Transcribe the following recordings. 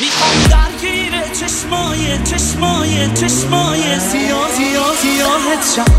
میخوام درگیر چشمای سیاهت شم.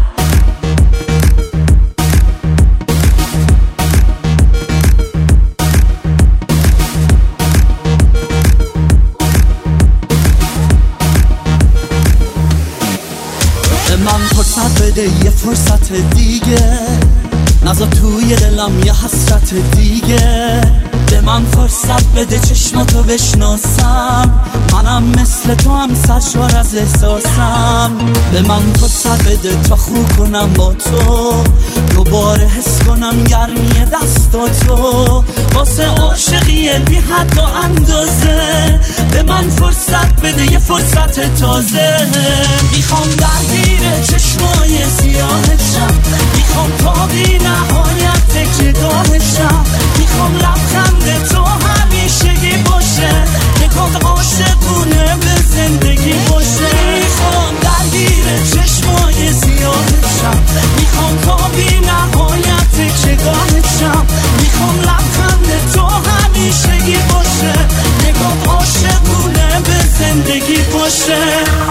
من فرصت بده یه فرصت دیگه، نذار توی دلم یه حسرت دیگه. به من فرصت بده چشماتو بشناسم، منم مثل تو هم سرشار از احساسم. به من فرصت بده تا خو کنم با تو، دوباره حس کنم گرمی دستاتو. واسه عاشقی بی حد و اندازه، به من فرصت بده یه فرصت تازه. میخوام درگیر چشمای سیاهت شم، میخوام تا بی نهایت تکیه‌گاهشم. میخوام لبخند تو همیشگی باشه، نگات عاشقونه به زندگی باشه. میخوام درگیر چشمای سیاهت شم، میخوام تا بی نهایت تکیه‌گاهشم. میخوام لبخند تو همیشگی باشه، نگات عاشقونه به زندگی باشه.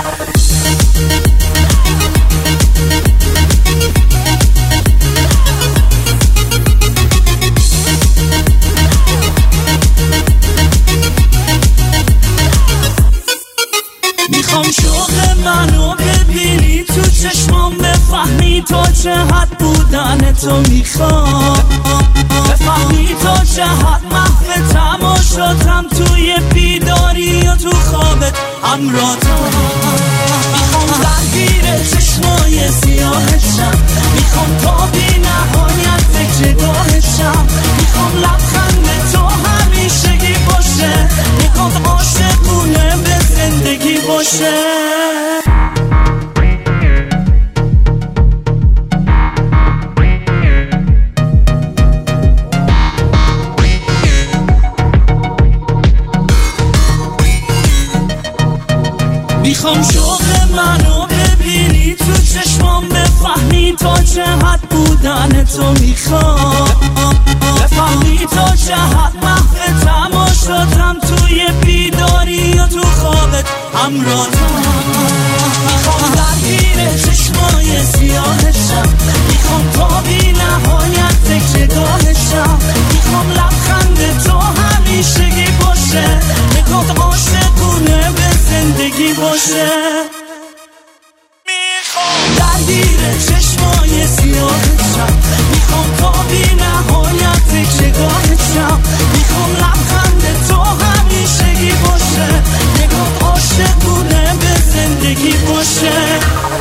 میخوام شوق منو ببینی تو چشمام، بفهمی تا چه حد بودن تو میخوام، بفهمی تا چه حد محو تماشاتم، توی بیداری و تو خوابت همراهتم. میخوام درگیر چشمای سیاهت شم، میخوام تا بی نهایت تکیه‌گاهشم. میخوام لبخند تو همیشگی باشه، نگات عاشقونه به زندگی باشه. میخوام شوق منو ببینی تو چشمام، بفهمی تا چه حد بودن تو میخوام، بفهمی تا چه حد محو تماشاتم، توی بیداری و تو خوابت همراهتم. میخوام درگیر چشمای سیاهت شم، میخوام تا بی نهایت تکیه‌گاهشم. میخوام لبخند تو همیشگی باشه، نگات عاشقونه به زندگی باشه. میخوام درگیر چشمای سیاهت شم، میخوام تا بی نهایت تکیه‌گاهشم. میخوام لبخند تو همیشگی باشه، نگات عاشقونه به زندگی باشه.